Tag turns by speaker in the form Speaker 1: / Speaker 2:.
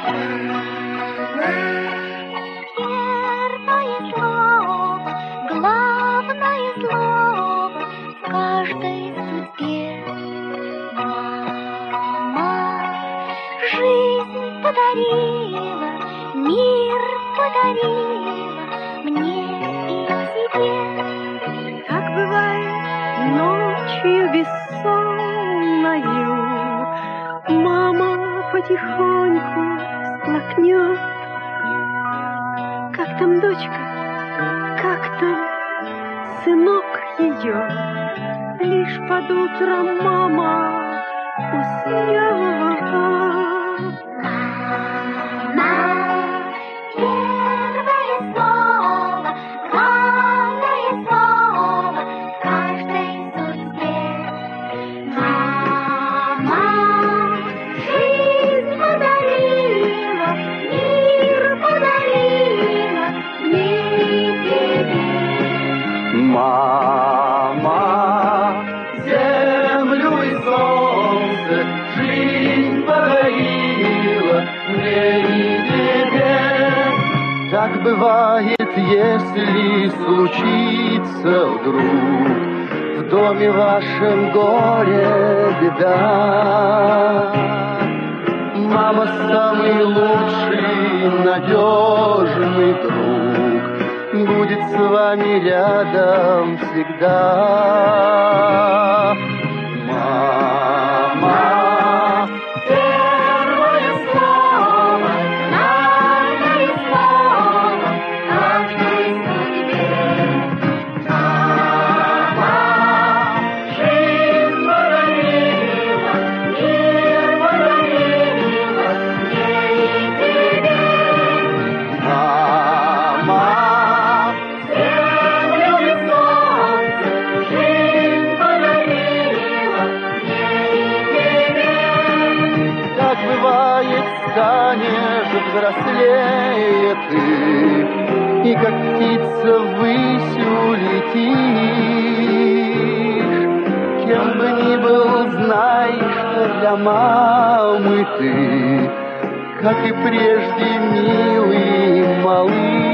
Speaker 1: Первое слово, главное слово в каждой судьбе. Мама жизнь подарила, мир подарила мне и тебе.
Speaker 2: Как бывает ночью бессонною, мама потихоньку всплакнет. Как там дочка, как там сынок ее, лишь под утром мама уснет.
Speaker 1: Первое слово, главное слово в каждой судьбе. Мама жизнь подарила, мир подарила мне и тебе.
Speaker 3: Мама, землю и солнце, жизнь подарила мне и тебе. Так бывает, если случится вдруг в доме вашем горе, беда. Мама самый лучший, надежный друг, будет с вами рядом всегда. Мама,
Speaker 1: Первое слово, главное слово в каждой судьбе. Мама жизнь подарила, мир подарила мне и тебе.
Speaker 3: мама,
Speaker 1: Землю и солнце жизнь подарила мне и тебе.
Speaker 3: так бывает, станешь взрослее ты, и как птица ввысь улетишь. Кем бы ни был, знай, что для мамы ты, как и прежде, милый малыш.